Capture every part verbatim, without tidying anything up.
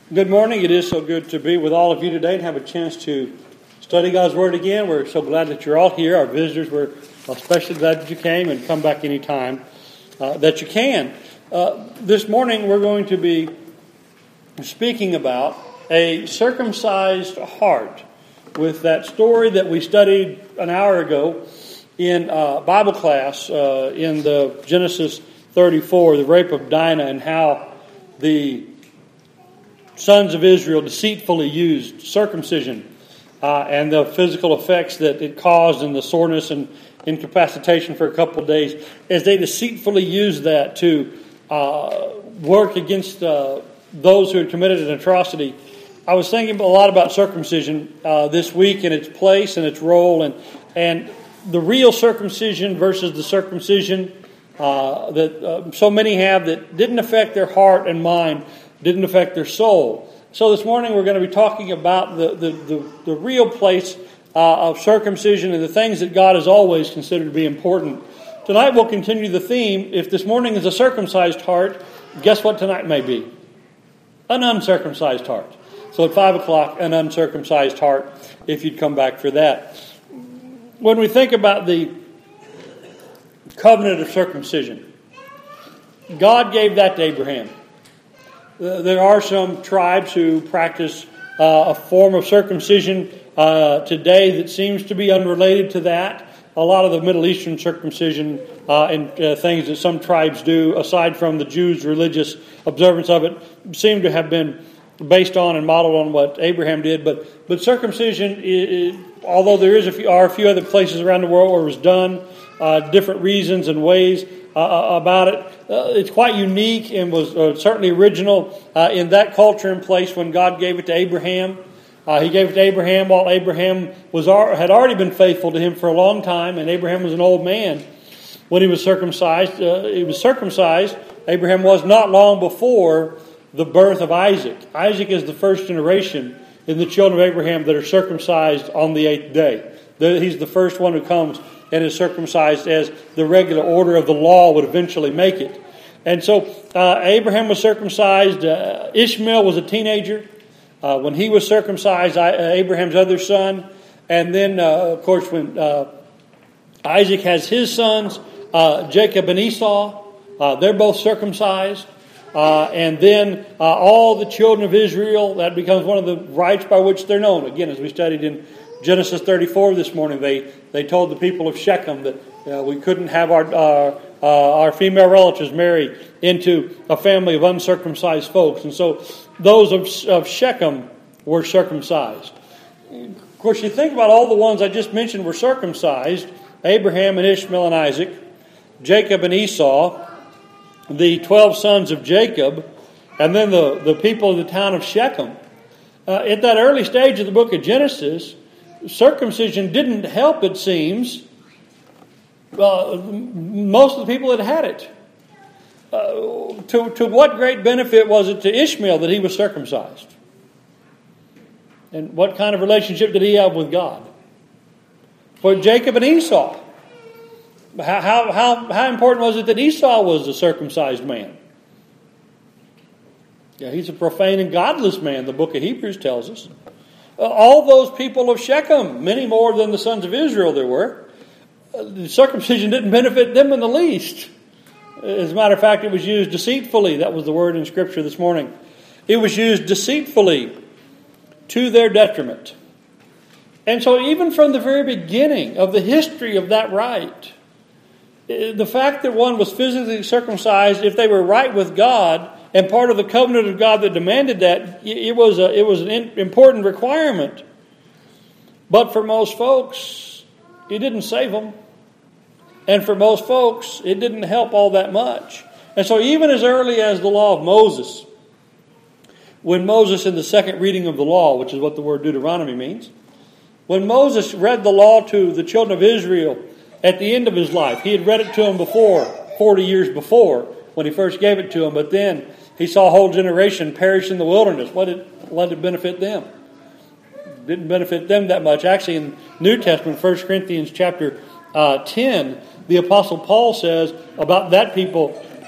Good morning. It is so good to be with all of you today and have a chance to study God's Word again. We're so glad that you're all here. Our visitors, we're especially glad that you came, and come back anytime uh, that you can. Uh, this morning we're going to be speaking about a circumcised heart with that story that we studied an hour ago in uh, Bible class uh, in the Genesis thirty-four, the rape of Dinah, and how the sons of Israel deceitfully used circumcision uh, and the physical effects that it caused, and the soreness and incapacitation for a couple of days, as they deceitfully used that to uh, work against uh, those who had committed an atrocity. I was thinking a lot about circumcision uh, this week and its place and its role, and and the real circumcision versus the circumcision uh, that uh, so many have that didn't affect their heart and mind, didn't affect their soul. So this morning we're going to be talking about the, the, the, the real place uh, of circumcision and the things that God has always considered to be important. Tonight we'll continue the theme. If this morning is a circumcised heart, guess what tonight may be? An uncircumcised heart. So at five o'clock, an uncircumcised heart, if you'd come back for that. When we think about the covenant of circumcision, God gave that to Abraham. There are some tribes who practice uh, a form of circumcision uh, today that seems to be unrelated to that. A lot of the Middle Eastern circumcision uh, and uh, things that some tribes do, aside from the Jews' religious observance of it, seem to have been based on and modeled on what Abraham did. But but circumcision, is, although there is a few, are a few other places around the world where it was done, uh, different reasons and ways uh, about it. Uh, it's quite unique and was uh, certainly original uh, in that culture and place when God gave it to Abraham. Uh, he gave it to Abraham while Abraham was had already been faithful to him for a long time, and Abraham was an old man when he was circumcised. Uh, he was circumcised. Abraham was not long before the birth of Isaac. Isaac is the first generation in the children of Abraham that are circumcised on the eighth day. He's the first one who comes and is circumcised as the regular order of the law would eventually make it. And so uh, Abraham was circumcised. Uh, Ishmael was a teenager uh, when he was circumcised, I, uh, Abraham's other son. And then, uh, of course, when uh, Isaac has his sons, uh, Jacob and Esau, uh, they're both circumcised. Uh, and then uh, all the children of Israel, that becomes one of the rites by which they're known. Again, as we studied in Genesis thirty-four this morning, they, they told the people of Shechem that uh, we couldn't have our uh, uh, our female relatives marry into a family of uncircumcised folks. And so those of, of Shechem were circumcised. Of course, you think about all the ones I just mentioned were circumcised: Abraham and Ishmael and Isaac, Jacob and Esau, the twelve sons of Jacob, and then the, the people of the town of Shechem. Uh, at that early stage of the book of Genesis, circumcision didn't help, it seems, uh, most of the people that had it. Uh, to, to what great benefit was it to Ishmael that he was circumcised? And what kind of relationship did he have with God? For Jacob and Esau, how, how, how, how important was it that Esau was a circumcised man? Yeah, he's a profane and godless man, the book of Hebrews tells us. All those people of Shechem, many more than the sons of Israel there were, the circumcision didn't benefit them in the least. As a matter of fact, it was used deceitfully. That was the word in Scripture this morning. It was used deceitfully to their detriment. And so even from the very beginning of the history of that rite, the fact that one was physically circumcised, if they were right with God, and part of the covenant of God that demanded that, it was a, it was an important requirement. But for most folks, it didn't save them. And for most folks, it didn't help all that much. And so even as early as the law of Moses, when Moses in the second reading of the law, which is what the word Deuteronomy means, when Moses read the law to the children of Israel at the end of his life, he had read it to them before, forty years before, when he first gave it to them, but then he saw a whole generation perish in the wilderness. What did, what did it benefit them? It didn't benefit them that much. Actually, in the New Testament, First Corinthians chapter uh, ten, the Apostle Paul says about that people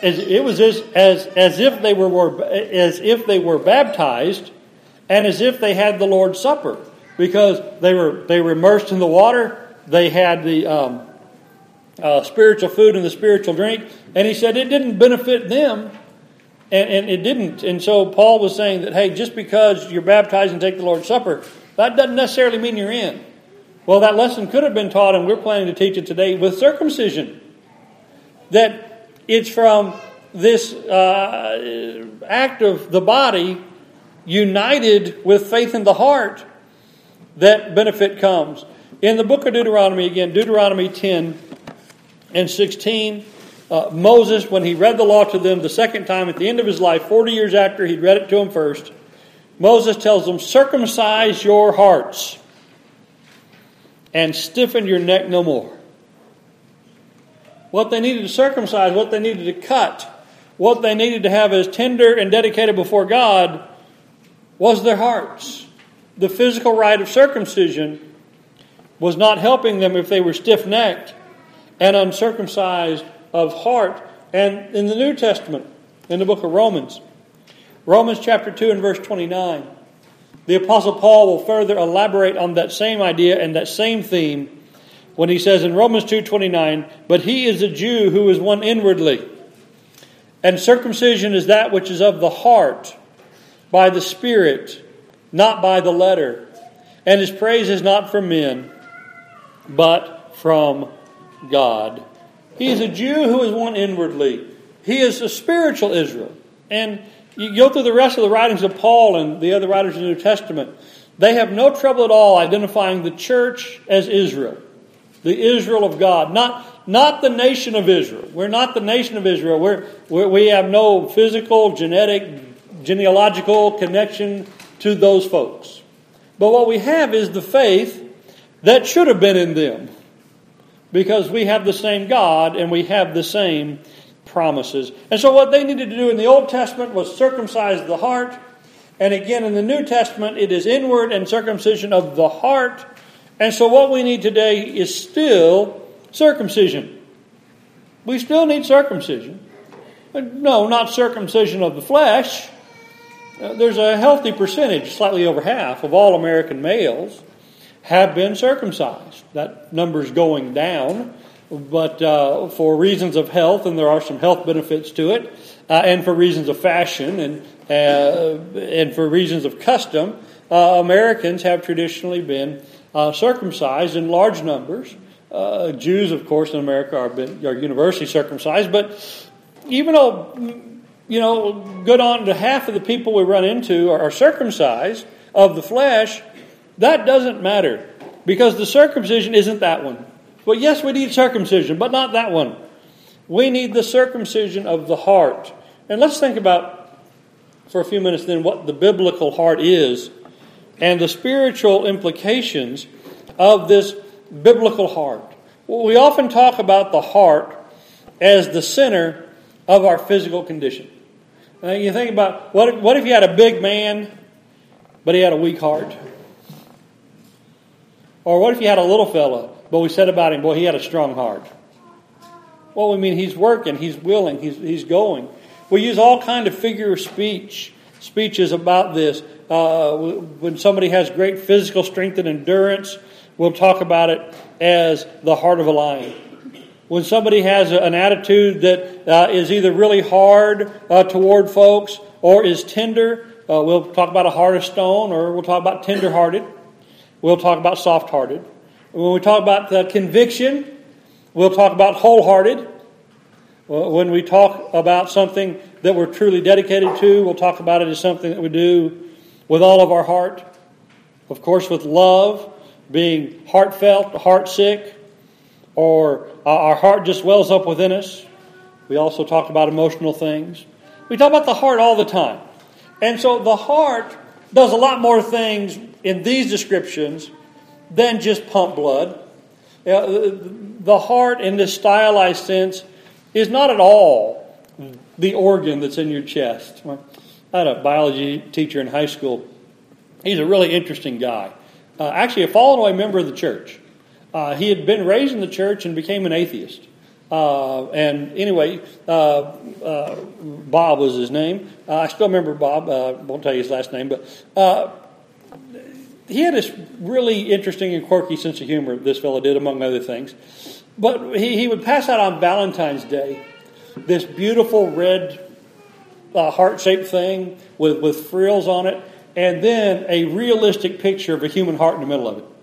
as, it was as, as as if they were, were as if they were baptized, and as if they had the Lord's Supper, because they were they were immersed in the water. They had the um, uh, spiritual food and the spiritual drink, and he said it didn't benefit them, and, and it didn't. And so Paul was saying that, hey, just because you're baptized and take the Lord's Supper, that doesn't necessarily mean you're in. Well, that lesson could have been taught, and we're planning to teach it today with circumcision. That it's from this uh, act of the body united with faith in the heart that benefit comes. In the book of Deuteronomy, again, Deuteronomy ten and sixteen, uh, Moses, when he read the law to them the second time at the end of his life, forty years after he'd read it to them first, Moses tells them, circumcise your hearts and stiffen your neck no more. What they needed to circumcise, what they needed to cut, what they needed to have as tender and dedicated before God was their hearts. The physical rite of circumcision was not helping them if they were stiff-necked and uncircumcised of heart. And in the New Testament, in the book of Romans, Romans chapter two and verse twenty-nine, the Apostle Paul will further elaborate on that same idea and that same theme when he says in Romans two twenty-nine, but he is a Jew who is one inwardly, and circumcision is that which is of the heart, by the Spirit, not by the letter. And his praise is not from men, but from God. He is a Jew who is one inwardly. He is a spiritual Israel. And you go through the rest of the writings of Paul and the other writers of the New Testament, they have no trouble at all identifying the church as Israel. The Israel of God. Not, not the nation of Israel. We're not the nation of Israel. We're, we're, we have no physical, genetic, genealogical connection to those folks. But what we have is the faith that should have been in them. Because we have the same God and we have the same promises. And so what they needed to do in the Old Testament was circumcise the heart. And again in the New Testament it is inward and circumcision of the heart. And so what we need today is still circumcision. We still need circumcision. No, not circumcision of the flesh. Uh, there's a healthy percentage, slightly over half, of all American males have been circumcised. That number's going down, but uh, for reasons of health, and there are some health benefits to it, uh, and for reasons of fashion, and uh, and for reasons of custom, uh, Americans have traditionally been uh, circumcised in large numbers. Uh, Jews, of course, in America are, been, are universally circumcised, but even though, you know, good on to half of the people we run into are, are circumcised of the flesh, that doesn't matter, because the circumcision isn't that one. But yes, we need circumcision, but not that one. We need the circumcision of the heart. And let's think about, for a few minutes then, what the biblical heart is and the spiritual implications of this biblical heart. Well, we often talk about the heart as the center of our physical condition. Now, you think about, what if, what if you had a big man, but he had a weak heart? Or what if you had a little fella, but we said about him, boy, he had a strong heart? Well, we mean he's working, he's willing, he's he's going. We use all kind of figure of speech, speeches about this. Uh, when somebody has great physical strength and endurance, we'll talk about it as the heart of a lion. When somebody has an attitude that uh, is either really hard uh, toward folks or is tender, uh, we'll talk about a heart of stone, or we'll talk about tender-hearted. We'll talk about soft-hearted. When we talk about the conviction, we'll talk about wholehearted. When we talk about something that we're truly dedicated to, we'll talk about it as something that we do with all of our heart. Of course, with love, being heartfelt, heart-sick, or our heart just wells up within us. We also talk about emotional things. We talk about the heart all the time. And so the heart does a lot more things in these descriptions than just pump blood. You know, the heart in this stylized sense is not at all the organ that's in your chest. I had a biology teacher in high school. He's a really interesting guy. Uh, actually, a fallen away member of the church. Uh, he had been raised in the church and became an atheist. Uh, and anyway, uh, uh, Bob was his name. Uh, I still remember Bob. Uh, won't tell you his last name, but uh, he had this really interesting and quirky sense of humor, this fellow did, among other things. But he, he would pass out on Valentine's Day this beautiful red uh, heart-shaped thing with, with frills on it, and then a realistic picture of a human heart in the middle of it.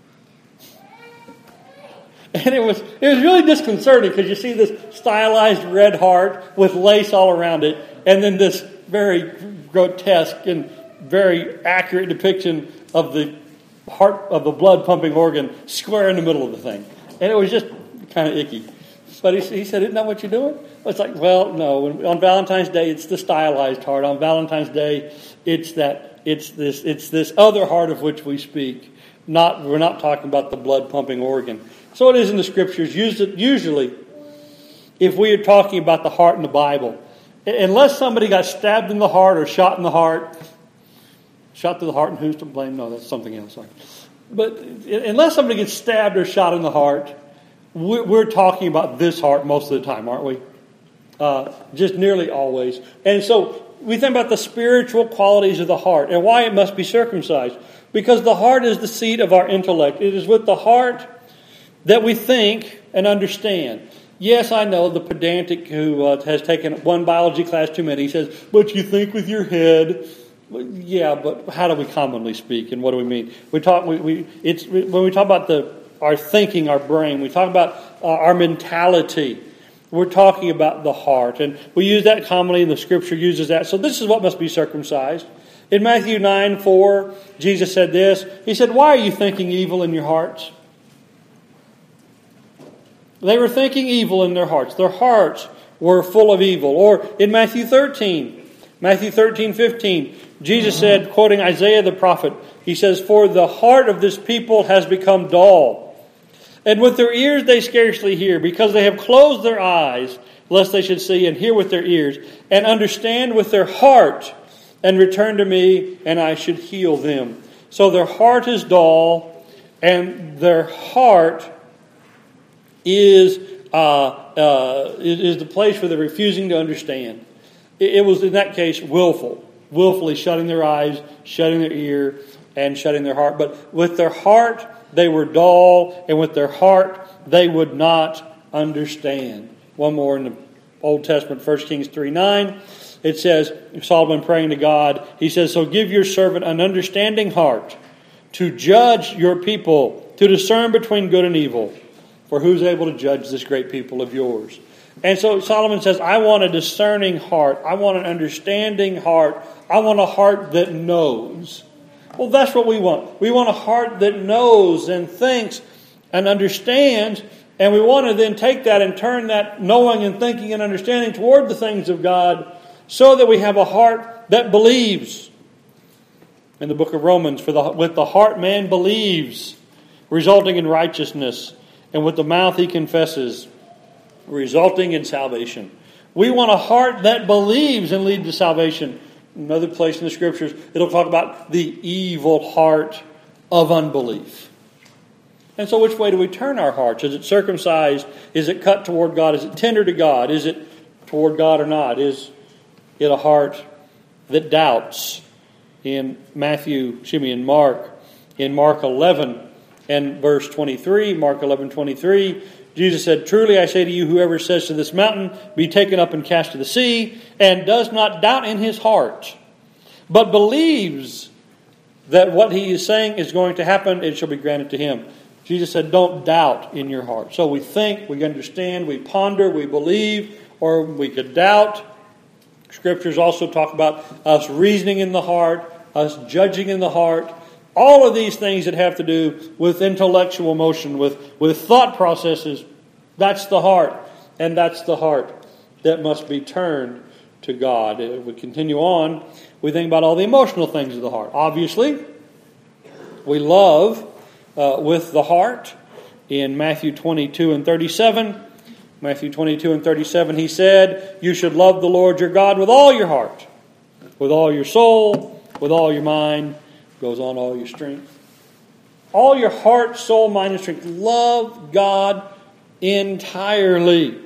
And it was it was really disconcerting because you see this stylized red heart with lace all around it, and then this very grotesque and very accurate depiction of the heart of the blood pumping organ square in the middle of the thing. And it was just kind of icky. But he, he said, "Isn't that what you're doing?" It's like, well, no. On Valentine's Day, it's the stylized heart. On Valentine's Day, it's that it's this it's this other heart of which we speak. Not we're not talking about the blood pumping organ. So it is in the Scriptures. Usually, if we are talking about the heart in the Bible, unless somebody got stabbed in the heart or shot in the heart, shot to the heart and who's to blame? No, that's something else. But unless somebody gets stabbed or shot in the heart, we're talking about this heart most of the time, aren't we? Uh, just nearly always. And so we think about the spiritual qualities of the heart and why it must be circumcised. Because the heart is the seat of our intellect. It is with the heart that we think and understand. Yes, I know the pedantic who uh, has taken one biology class too many. He says, but you think with your head. Well, yeah, but how do we commonly speak, and what do we mean? We talk. We, we it's when we talk about the our thinking, our brain. We talk about uh, our mentality. We're talking about the heart, and we use that commonly, and the Scripture uses that. So this is what must be circumcised. In Matthew nine four, Jesus said this. He said, "Why are you thinking evil in your hearts?" They were thinking evil in their hearts. Their hearts were full of evil. Or in Matthew thirteen, Matthew thirteen fifteen, Jesus said, quoting Isaiah the prophet, he says, "For the heart of this people has become dull, and with their ears they scarcely hear, because they have closed their eyes, lest they should see, and hear with their ears, and understand with their heart, and return to me, and I should heal them." So their heart is dull, and their heart is uh, uh, is the place where they're refusing to understand. It, it was, in that case, willful. Willfully shutting their eyes, shutting their ear, and shutting their heart. But with their heart, they were dull, and with their heart, they would not understand. One more in the Old Testament, First Kings three nine. It says, Solomon praying to God, he says, "So give your servant an understanding heart to judge your people, to discern between good and evil. For who's able to judge this great people of yours?" And so Solomon says, I want a discerning heart. I want an understanding heart. I want a heart that knows. Well, that's what we want. We want a heart that knows and thinks and understands. And we want to then take that and turn that knowing and thinking and understanding toward the things of God, so that we have a heart that believes. In the book of Romans, for the, with the heart man believes, resulting in righteousness. And with the mouth he confesses, resulting in salvation. We want a heart that believes and leads to salvation. Another place in the Scriptures, it'll talk about the evil heart of unbelief. And so which way do we turn our hearts? Is it circumcised? Is it cut toward God? Is it tender to God? Is it toward God or not? Is it a heart that doubts? In Matthew, excuse me, in Mark, in Mark eleven and verse twenty-three, Mark eleven twenty-three, Jesus said, "Truly I say to you, whoever says to this mountain, be taken up and cast to the sea, and does not doubt in his heart, but believes that what he is saying is going to happen, it shall be granted to him." Jesus said, don't doubt in your heart. So we think, we understand, we ponder, we believe, or we could doubt. Scriptures also talk about us reasoning in the heart, us judging in the heart. All of these things that have to do with intellectual motion, with, with thought processes, that's the heart. And that's the heart that must be turned to God. If we continue on, we think about all the emotional things of the heart. Obviously, we love uh, with the heart. In Matthew twenty-two and thirty-seven, Matthew twenty-two and thirty-seven, he said, "You should love the Lord your God with all your heart, with all your soul, with all your mind," goes on, all your strength. All your heart, soul, mind, and strength. Love God entirely.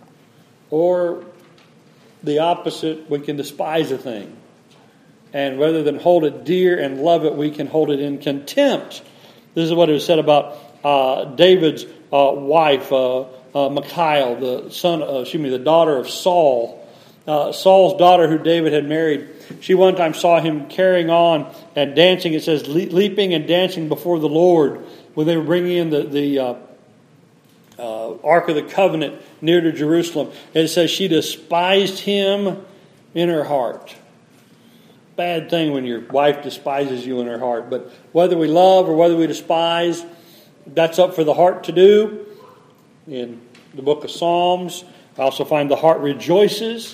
Or the opposite, we can despise a thing. And rather than hold it dear and love it, we can hold it in contempt. This is what it was said about uh, David's uh, wife, uh, uh, Michal, the son, uh, excuse me, the daughter of Saul. Uh, Saul's daughter, who David had married, she one time saw him carrying on and dancing. It says le- leaping and dancing before the Lord when they were bringing in the the uh, uh, Ark of the Covenant near to Jerusalem. And it says she despised him in her heart. Bad thing when your wife despises you in her heart. But whether we love or whether we despise, that's up for the heart to do. In the book of Psalms, I also find the heart rejoices.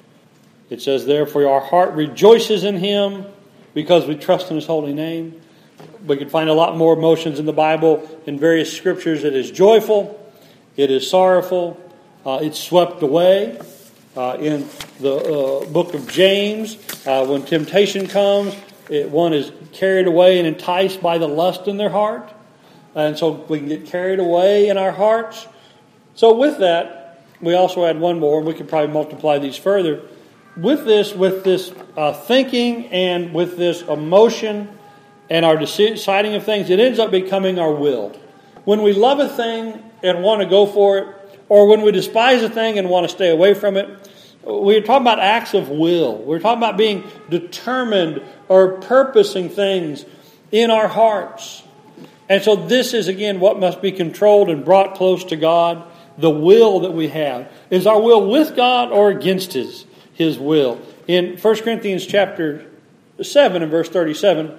It says, therefore, our heart rejoices in Him because we trust in His holy name. We can find a lot more emotions in the Bible in various scriptures. It is joyful. It is sorrowful. Uh, it's swept away. Uh, in the uh, book of James, uh, when temptation comes, it, one is carried away and enticed by the lust in their heart. And so we can get carried away in our hearts. So with that, we also add one more, and we could probably multiply these further. With this, with this uh, thinking and with this emotion and our deciding of things, it ends up becoming our will. When we love a thing and want to go for it, or when we despise a thing and want to stay away from it, we're talking about acts of will. We're talking about being determined or purposing things in our hearts. And so this is, again, what must be controlled and brought close to God. The will that we have. Is our will with God or against His, His will? In First Corinthians chapter seven and verse thirty-seven,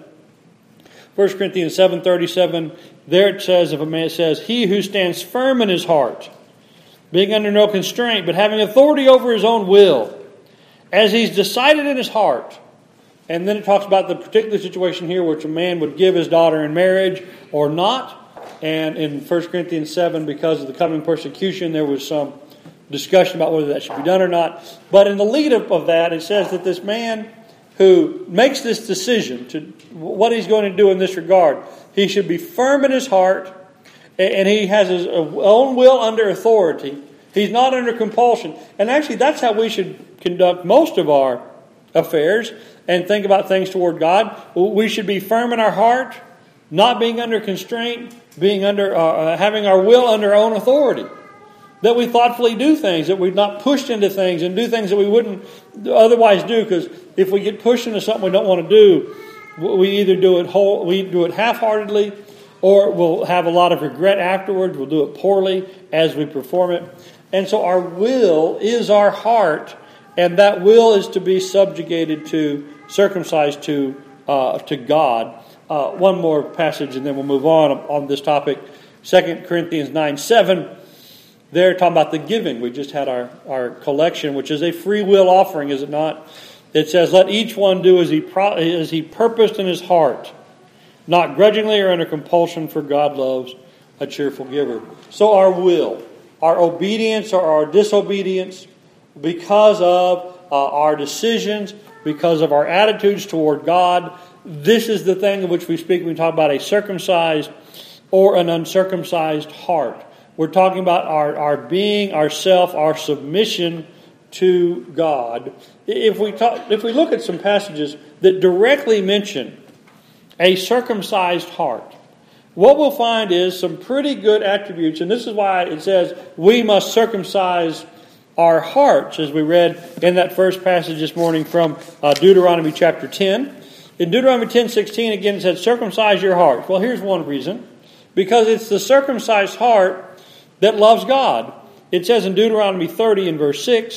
First Corinthians seven thirty-seven, there it says, if a man says, he who stands firm in his heart, being under no constraint, but having authority over his own will, as he's decided in his heart. And then it talks about the particular situation here, which a man would give his daughter in marriage or not. And in First Corinthians seven, because of the coming persecution, there was some discussion about whether that should be done or not. But in the lead-up of that, it says that this man who makes this decision to what he's going to do in this regard, he should be firm in his heart, and he has his own will under authority. He's not under compulsion. And actually, that's how we should conduct most of our affairs and think about things toward God. We should be firm in our heart, not being under constraint, being under uh, having our will under our own authority. That we thoughtfully do things, that we're not pushed into things and do things that we wouldn't otherwise do. Because if we get pushed into something we don't want to do, we either do it whole, we do it half-heartedly, or we'll have a lot of regret afterwards. We'll do it poorly as we perform it. And so our will is our heart, and that will is to be subjugated to, circumcised to, uh, to God. Uh, one more passage, and then we'll move on on this topic. Second Corinthians nine seven. They're talking about the giving. We just had our, our collection, which is a free will offering, is it not? It says, let each one do as he pro- as he purposed in his heart, not grudgingly or under compulsion, for God loves a cheerful giver. So our will, our obedience or our disobedience, because of uh, our decisions, because of our attitudes toward God, this is the thing of which we speak when we talk about a circumcised or an uncircumcised heart. We're talking about our, our being, our self, our submission to God. If we talk, if we look at some passages that directly mention a circumcised heart, what we'll find is some pretty good attributes, and this is why it says we must circumcise our hearts, as we read in that first passage this morning from uh, Deuteronomy chapter ten. In Deuteronomy ten sixteen, again, it says, circumcise your hearts. Well, here's one reason. Because it's the circumcised heart that loves God. It says in Deuteronomy thirty and verse six,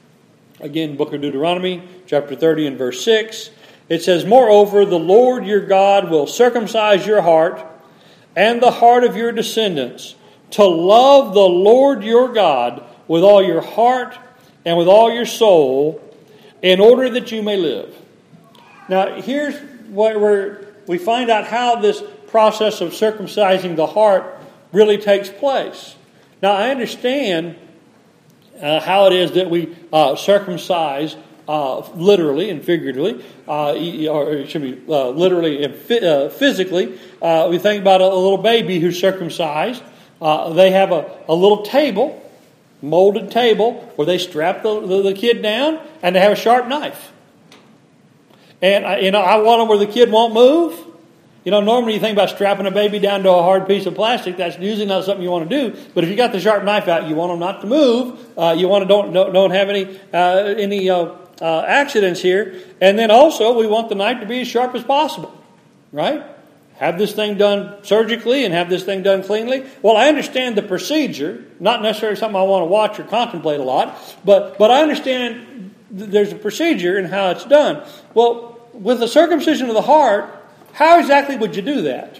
again, book of Deuteronomy, chapter thirty and verse six, it says, moreover, the Lord your God will circumcise your heart and the heart of your descendants to love the Lord your God with all your heart and with all your soul, in order that you may live. Now, here's where we're, we find out how this process of circumcising the heart really takes place. Now, I understand uh, how it is that we uh, circumcise uh, literally and figuratively, uh, or it should be uh, literally and fi- uh, physically. Uh, we think about a, a little baby who's circumcised. Uh, they have a, a little table, molded table, where they strap the, the, the kid down, and they have a sharp knife. And I, you know, I want them where the kid won't move. You know, normally you think about strapping a baby down to a hard piece of plastic. That's usually not something you want to do. But if you got the sharp knife out, you want them not to move. Uh, you want to don't don't, don't have any uh, any uh, uh, accidents here. And then also we want the knife to be as sharp as possible, right? Have this thing done surgically and have this thing done cleanly. Well, I understand the procedure, not necessarily something I want to watch or contemplate a lot, but but I understand th- there's a procedure in how it's done. Well, with the circumcision of the heart, how exactly would you do that?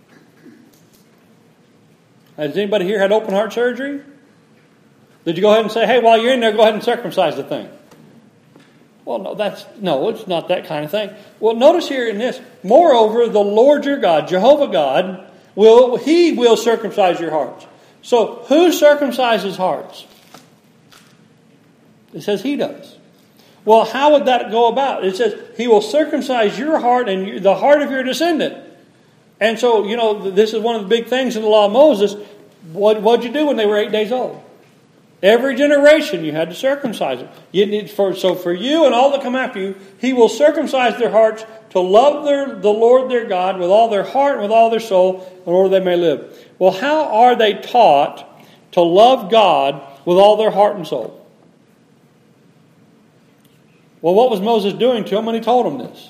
Has anybody here had open heart surgery? Did you go ahead and say, hey, while you're in there, go ahead and circumcise the thing? Well, no, that's no, it's not that kind of thing. Well, notice here in this, moreover, the Lord your God, Jehovah God, will He will circumcise your hearts. So, who circumcises hearts? It says He does. Well, how would that go about? It says He will circumcise your heart and the heart of your descendant. And so, you know, this is one of the big things in the law of Moses. What what'd you do when they were eight days old? Every generation you had to circumcise them. You need for, so for you and all that come after you, He will circumcise their hearts to love their, the Lord their God with all their heart and with all their soul in order they may live. Well, how are they taught to love God with all their heart and soul? Well, what was Moses doing to them when he told them this?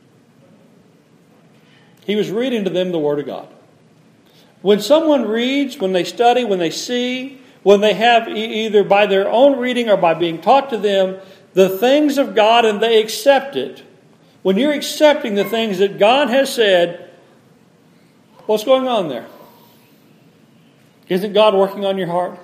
He was reading to them the Word of God. When someone reads, when they study, when they see, when they have either by their own reading or by being taught to them the things of God and they accept it, when you're accepting the things that God has said, what's going on there? Isn't God working on your heart?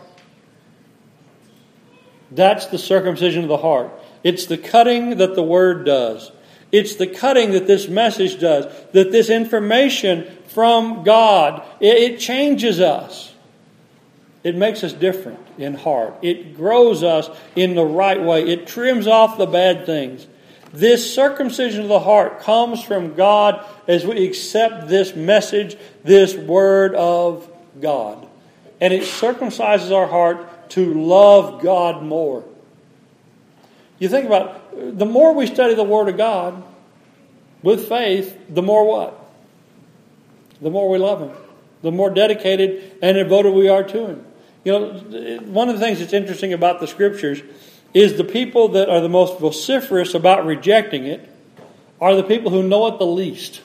That's the circumcision of the heart. It's the cutting that the Word does. It's the cutting that this message does. That this information from God, it, it changes us. It makes us different in heart. It grows us in the right way. It trims off the bad things. This circumcision of the heart comes from God as we accept this message, this Word of God. And it circumcises our heart to love God more. You think about it, the more we study the Word of God with faith, the more what? The more we love Him. The more dedicated and devoted we are to Him. You know, one of the things that's interesting about the Scriptures is the people that are the most vociferous about rejecting it are the people who know it the least.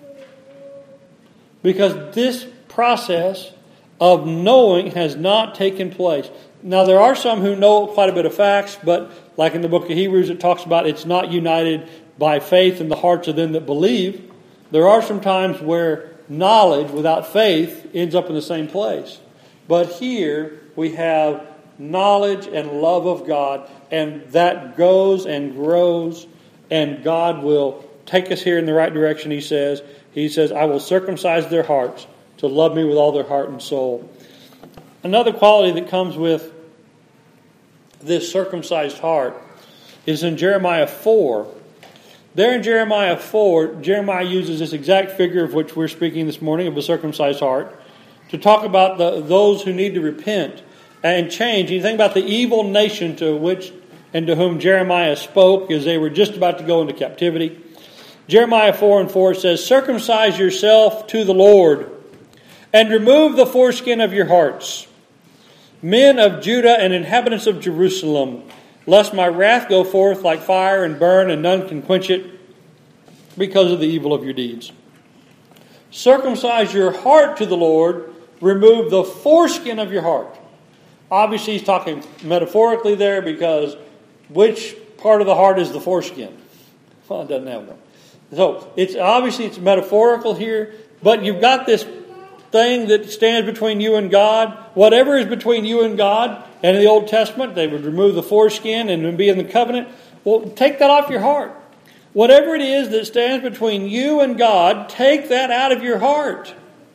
Because this process of knowing has not taken place. Now, there are some who know quite a bit of facts, but like in the book of Hebrews, it talks about it's not united by faith in the hearts of them that believe. There are some times where knowledge without faith ends up in the same place. But here we have knowledge and love of God, and that goes and grows, and God will take us here in the right direction, He says. He says, I will circumcise their hearts to love me with all their heart and soul. Another quality that comes with this circumcised heart is in Jeremiah four. There in Jeremiah four, Jeremiah uses this exact figure of which we're speaking this morning, of a circumcised heart, to talk about the, those who need to repent and change. You think about the evil nation to which and to whom Jeremiah spoke as they were just about to go into captivity. Jeremiah four and four says, circumcise yourself to the Lord and remove the foreskin of your hearts, men of Judah and inhabitants of Jerusalem, lest my wrath go forth like fire and burn, and none can quench it because of the evil of your deeds. Circumcise your heart to the Lord, remove the foreskin of your heart. Obviously, he's talking metaphorically there, because which part of the heart is the foreskin? Well, it doesn't have one. So, it's obviously it's metaphorical here, but you've got this thing that stands between you and God. Whatever is between you and God, and in the Old Testament, they would remove the foreskin and be in the covenant. Well, take that off your heart. Whatever it is that stands between you and God, take that out of your heart.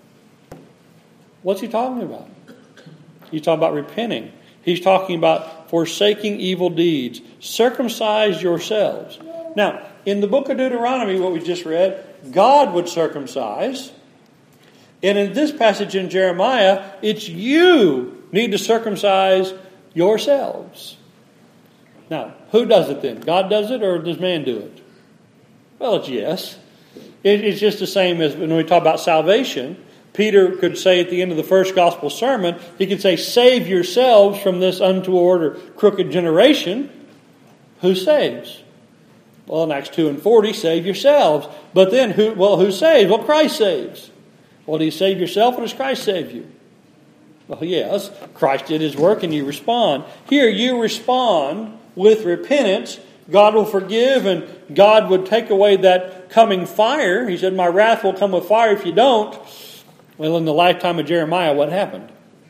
What's he talking about? He's talking about repenting. He's talking about forsaking evil deeds. Circumcise yourselves. Now, in the book of Deuteronomy, what we just read, God would circumcise. And in this passage in Jeremiah, it's you need to circumcise yourselves. Now, who does it then? God does it, or does man do it? Well, it's yes. It, it's just the same as when we talk about salvation. Peter could say at the end of the first gospel sermon, he could say, save yourselves from this untoward or crooked generation. Who saves? Well, in Acts two and forty, save yourselves. But then, who? well, who saves? Well, Christ saves. Well, do you save yourself, or does Christ save you? Well, yes, Christ did His work and you respond. Here, you respond with repentance. God will forgive and God would take away that coming fire. He said, my wrath will come with fire if you don't. Well, in the lifetime of Jeremiah, what happened?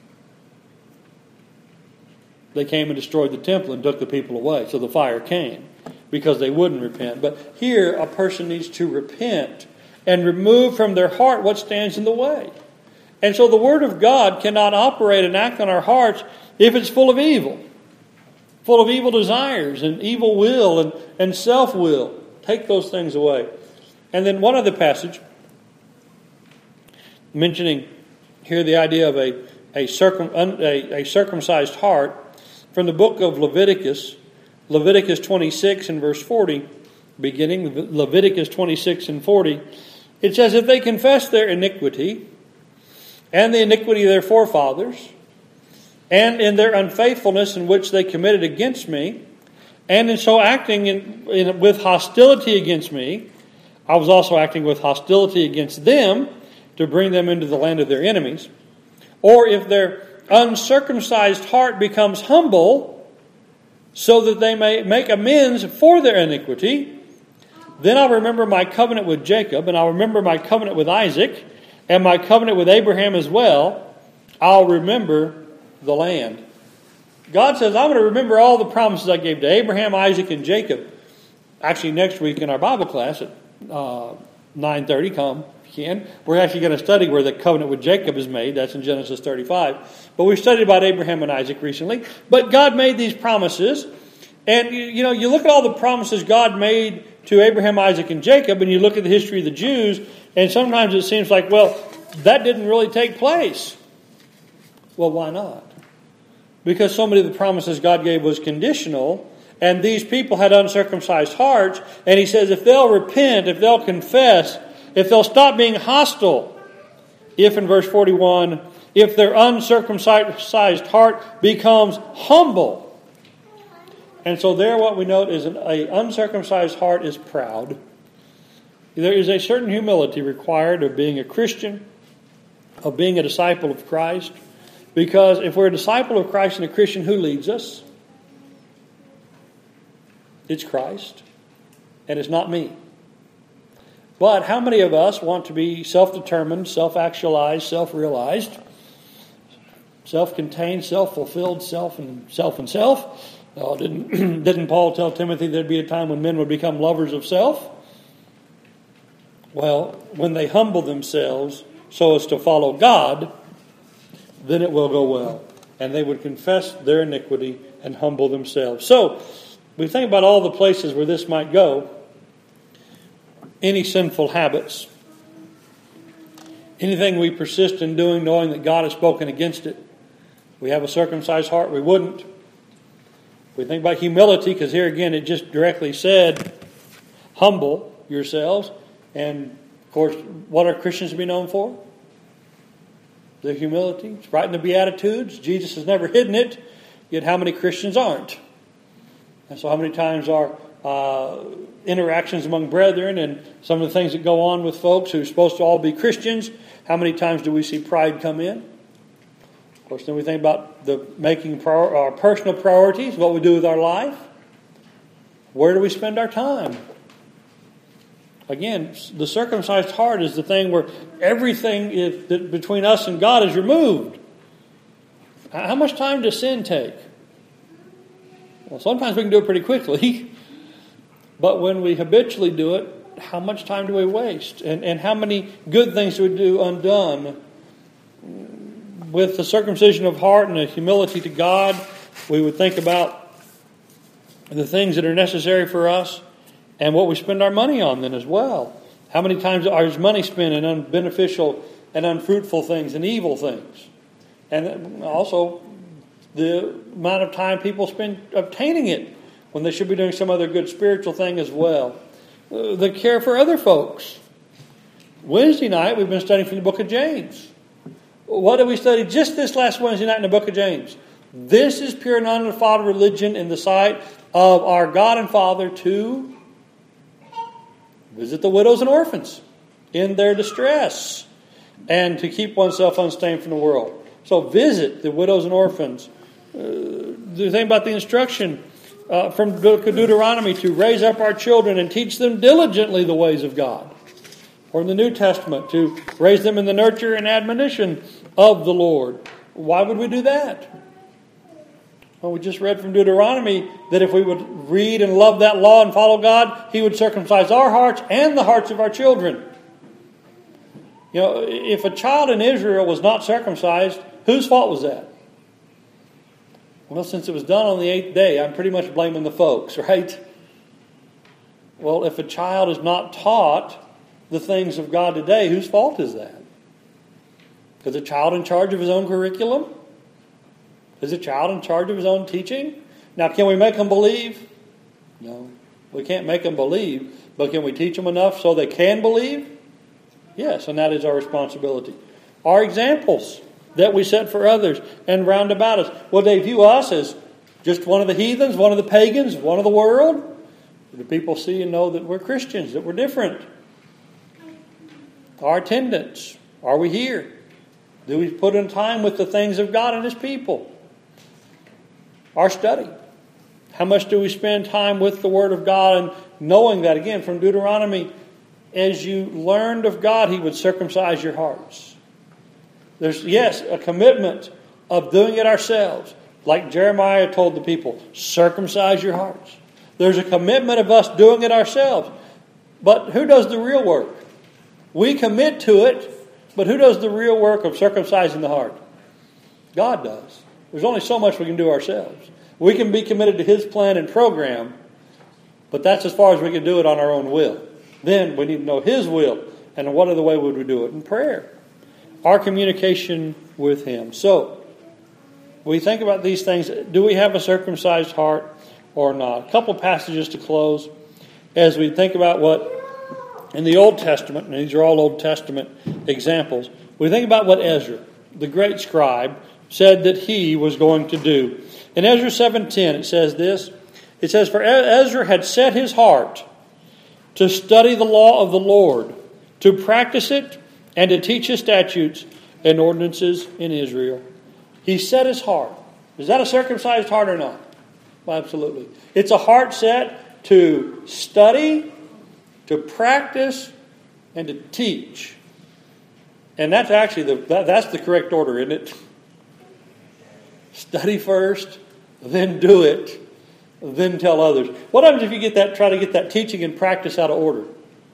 They came and destroyed the temple and took the people away. So the fire came because they wouldn't repent. But here, a person needs to repent and remove from their heart what stands in the way. And so the Word of God cannot operate and act on our hearts if it's full of evil. Full of evil desires and evil will and, and self-will. Take those things away. And then one other passage, mentioning here the idea of a, a, circum, a, a circumcised heart, from the book of Leviticus, Leviticus twenty-six and verse forty, beginning, Leviticus twenty-six and forty, it says, if they confess their iniquity and the iniquity of their forefathers, and in their unfaithfulness in which they committed against me, and in so acting in, in, with hostility against me, I was also acting with hostility against them to bring them into the land of their enemies. Or if their uncircumcised heart becomes humble, so that they may make amends for their iniquity, then I'll remember my covenant with Jacob, and I'll remember my covenant with Isaac, and my covenant with Abraham as well. I'll remember the land. God says, I'm going to remember all the promises I gave to Abraham, Isaac, and Jacob. Actually, next week in our Bible class at uh, nine thirty, come if you can, we're actually going to study where the covenant with Jacob is made. That's in Genesis thirty-five. But we studied about Abraham and Isaac recently. But God made these promises. And, you, you know, you look at all the promises God made to Abraham, Isaac, and Jacob, and you look at the history of the Jews, and sometimes it seems like, well, that didn't really take place. Well, why not? Because so many of the promises God gave was conditional, and these people had uncircumcised hearts, and He says if they'll repent, if they'll confess, if they'll stop being hostile, if in verse forty-one, if their uncircumcised heart becomes humble. And so there what we note is an uncircumcised heart is proud. There is a certain humility required of being a Christian, of being a disciple of Christ. Because if we're a disciple of Christ and a Christian, who leads us? It's Christ. And it's not me. But how many of us want to be self-determined, self-actualized, self-realized, self-contained, self-fulfilled, self and self and self? Oh, didn't, didn't Paul tell Timothy there'd be a time when men would become lovers of self? Well, when they humble themselves so as to follow God, then it will go well. And they would confess their iniquity and humble themselves. So, we think about all the places where this might go. Any sinful habits. Anything we persist in doing knowing that God has spoken against it. We have a circumcised heart, we wouldn't. We think about humility, because here again it just directly said, humble yourselves. And of course, what are Christians to be known for? Their humility. It's right in the Beatitudes. Jesus has never hidden it. Yet how many Christians aren't? And so how many times are uh, interactions among brethren and some of the things that go on with folks who are supposed to all be Christians, how many times do we see pride come in? Of course, then we think about the making prior, our personal priorities, what we do with our life. Where do we spend our time? Again, the circumcised heart is the thing where everything is, that between us and God is removed. How much time does sin take? Well, sometimes we can do it pretty quickly. But when we habitually do it, how much time do we waste? And, and how many good things do we do undone? With the circumcision of heart and the humility to God, we would think about the things that are necessary for us and what we spend our money on then as well. How many times is money spent in unbeneficial and unfruitful things and evil things. And also the amount of time people spend obtaining it when they should be doing some other good spiritual thing as well. Uh, the care for other folks. Wednesday night we've been studying from the book of James. What did we study just this last Wednesday night in the book of James? This is pure and undefiled religion in the sight of our God and Father, to visit the widows and orphans in their distress, and to keep oneself unstained from the world. So visit the widows and orphans. Uh, the thing about the instruction uh, from Deuteronomy to raise up our children and teach them diligently the ways of God. Or in the New Testament, to raise them in the nurture and admonition of the Lord. Why would we do that? Well, we just read from Deuteronomy that if we would read and love that law and follow God, He would circumcise our hearts and the hearts of our children. You know, if a child in Israel was not circumcised, whose fault was that? Well, since it was done on the eighth day, I'm pretty much blaming the folks, right? Well, if a child is not taught the things of God today, whose fault is that? Is a child in charge of his own curriculum? Is a child in charge of his own teaching? Now, can we make them believe? No. We can't make them believe, but can we teach them enough so they can believe? Yes, and that is our responsibility. Our examples that we set for others and round about us. Will they view us as just one of the heathens, one of the pagans, one of the world? Or do people see and know that we're Christians, that we're different? Our attendance. Are we here? Do we put in time with the things of God and His people? Our study. How much do we spend time with the Word of God, and knowing that, again, from Deuteronomy, as you learned of God, He would circumcise your hearts. There's, yes, a commitment of doing it ourselves. Like Jeremiah told the people, circumcise your hearts. There's a commitment of us doing it ourselves. But who does the real work? We commit to it, but who does the real work of circumcising the heart? God does. There's only so much we can do ourselves. We can be committed to His plan and program, but that's as far as we can do it on our own will. Then we need to know His will, and what other way would we do it? In prayer. Our communication with Him. So, we think about these things. Do we have a circumcised heart or not? A couple passages to close as we think about what in the Old Testament, and these are all Old Testament examples, we think about what Ezra, the great scribe, said that he was going to do. In Ezra seven ten, it says this. It says, for Ezra had set his heart to study the law of the Lord, to practice it, and to teach His statutes and ordinances in Israel. He set his heart. Is that a circumcised heart or not? Well, absolutely. It's a heart set to study, to practice, and to teach. And that's actually the that, that's the correct order, isn't it? Study first, then do it, then tell others. What happens if you get that try to get that teaching and practice out of order?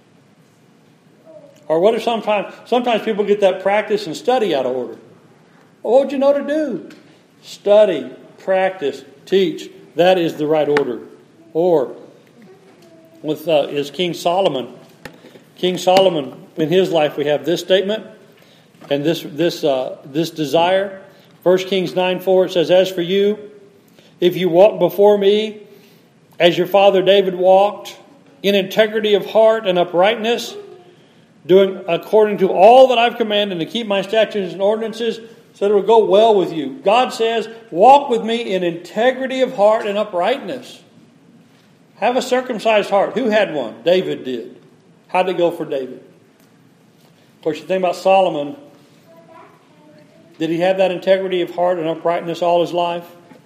Or what if sometimes sometimes people get that practice and study out of order? Well, what would you know to do? Study, practice, teach. That is the right order. Or with uh, is King Solomon. King Solomon, in his life, we have this statement and this this uh, this desire. First Kings nine four, it says, as for you, if you walk before me as your father David walked, in integrity of heart and uprightness, doing according to all that I've commanded, to keep my statutes and ordinances, so that it will go well with you. God says, walk with me in integrity of heart and uprightness. Have a circumcised heart. Who had one? David did. How did it go for David? Of course, you think about Solomon. Did he have that integrity of heart and uprightness all his life?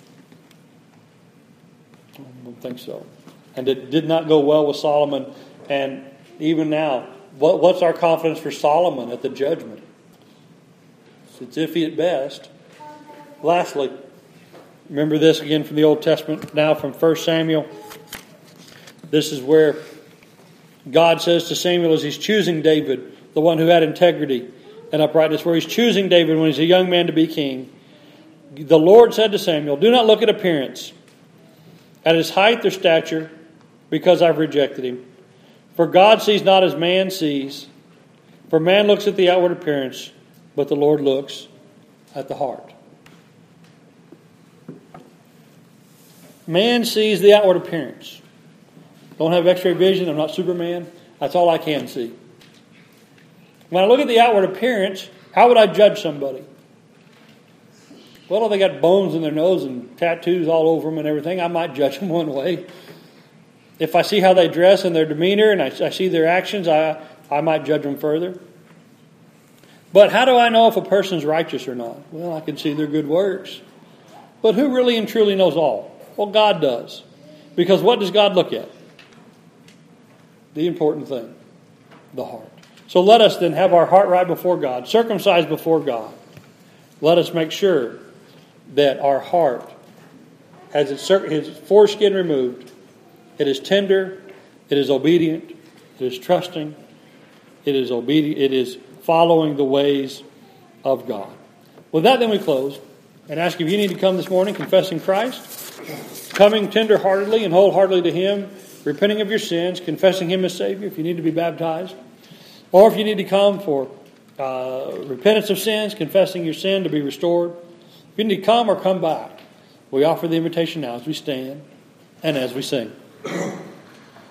I don't think so. And it did not go well with Solomon. And even now, what, what's our confidence for Solomon at the judgment? It's iffy at best. Lastly, remember this again from the Old Testament, now from First Samuel. This is where God says to Samuel as He's choosing David, the one who had integrity and uprightness, where He's choosing David when he's a young man to be king. The Lord said to Samuel, do not look at appearance, at his height or stature, because I've rejected him. For God sees not as man sees. For man looks at the outward appearance, but the Lord looks at the heart. Man sees the outward appearance. Don't have x-ray vision. I'm not Superman. That's all I can see. When I look at the outward appearance, how would I judge somebody? Well, if they got bones in their nose and tattoos all over them and everything, I might judge them one way. If I see how they dress and their demeanor and I, I see their actions, I, I might judge them further. But how do I know if a person's righteous or not? Well, I can see their good works. But who really and truly knows all? Well, God does. Because what does God look at? The important thing, the heart. So let us then have our heart right before God, circumcised before God. Let us make sure that our heart has its, its foreskin removed. It is tender. It is obedient. It is trusting. It is obedient. It is following the ways of God. With that, then we close and ask if you need to come this morning confessing Christ, coming tenderheartedly and wholeheartedly to Him, repenting of your sins, confessing Him as Savior if you need to be baptized, or if you need to come for uh, repentance of sins, confessing your sin to be restored. If you need to come or come back, we offer the invitation now as we stand and as we sing.